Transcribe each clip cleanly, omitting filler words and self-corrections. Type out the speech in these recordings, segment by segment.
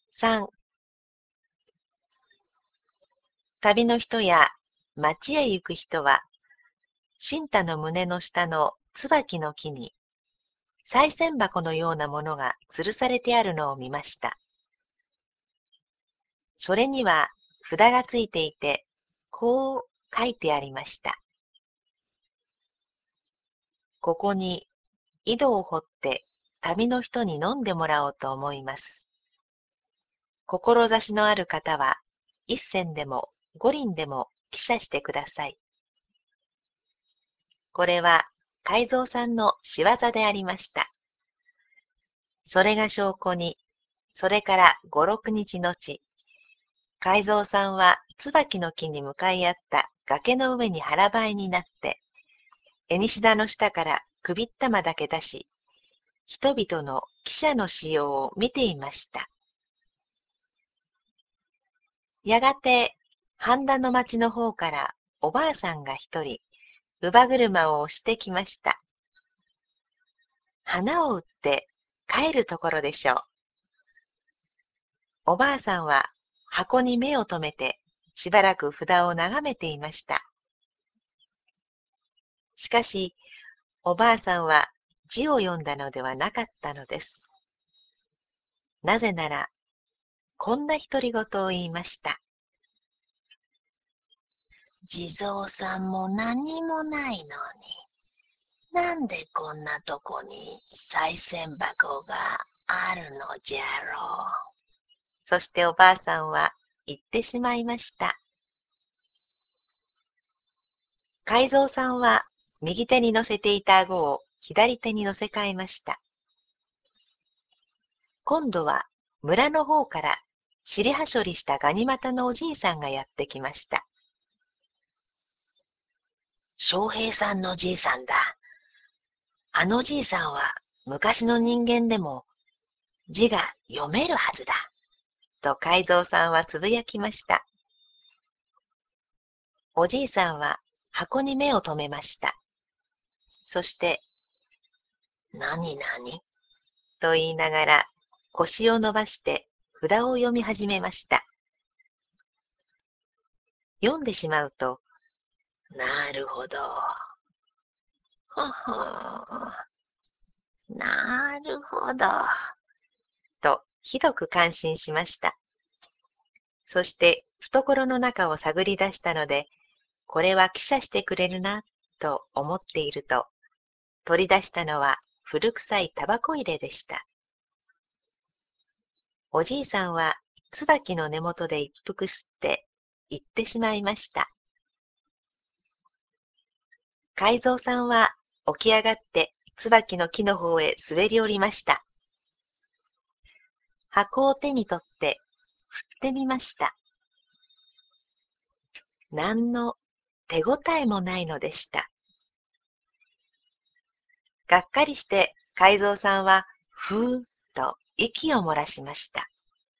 3、旅の人や町へ行く人は、新太の胸の下の椿の木に、賽銭箱のようなものが吊るされてあるのを見ました。それには札がついていて、こう書いてありました。ここに井戸を掘って旅の人に飲んでもらおうと思います。志のある方は、1銭でも5厘でも寄捨してください。これは海蔵さんの仕業でありました。それが証拠に、それから5、6日後、海蔵さんは椿の木に向かい合った崖の上に腹ばいになって、エニシダの下から首ったまだけ出し、人々の汽車の使用を見ていました。やがて、半田の町の方からおばあさんが一人、乳母車を押してきました。花を売って帰るところでしょう。おばあさんは箱に目を留めて、しばらく札を眺めていました。しかし、おばあさんは字を読んだのではなかったのです。なぜなら、こんな独り言を言いました。地蔵さんも何もないのに、なんでこんなとこに賽銭箱があるのじゃろう。そしておばあさんは言ってしまいました。海蔵さんは右手に乗せていた顎を左手に乗せ替えました。今度は村の方から尻はしょりしたガニ股のおじいさんがやってきました。翔平さんのじいさんだ。あのじいさんは昔の人間でも字が読めるはずだ。と海蔵さんはつぶやきました。おじいさんは箱に目を留めました。そして、何々と言いながら腰を伸ばして札を読み始めました。読んでしまうと、なるほど。ほほなるほど。とひどく感心しました。そして懐の中を探り出したので、これは汽車してくれるな、と思っていると、取り出したのは古臭いタバコ入れでした。おじいさんは椿の根元で一服吸って行ってしまいました。海蔵さんは起き上がって椿の木の方へ滑り降りました。箱を手に取って振ってみました。何の手ごたえもないのでした。がっかりして海蔵さんはふーっと息を漏らしました。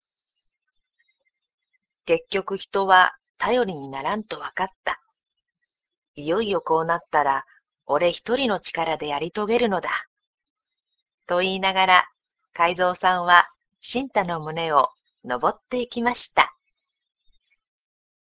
結局人は頼りにならんとわかった。いよいよこうなったら、俺一人の力でやり遂げるのだ。と言いながら、海蔵さんは新太の胸を登っていきました。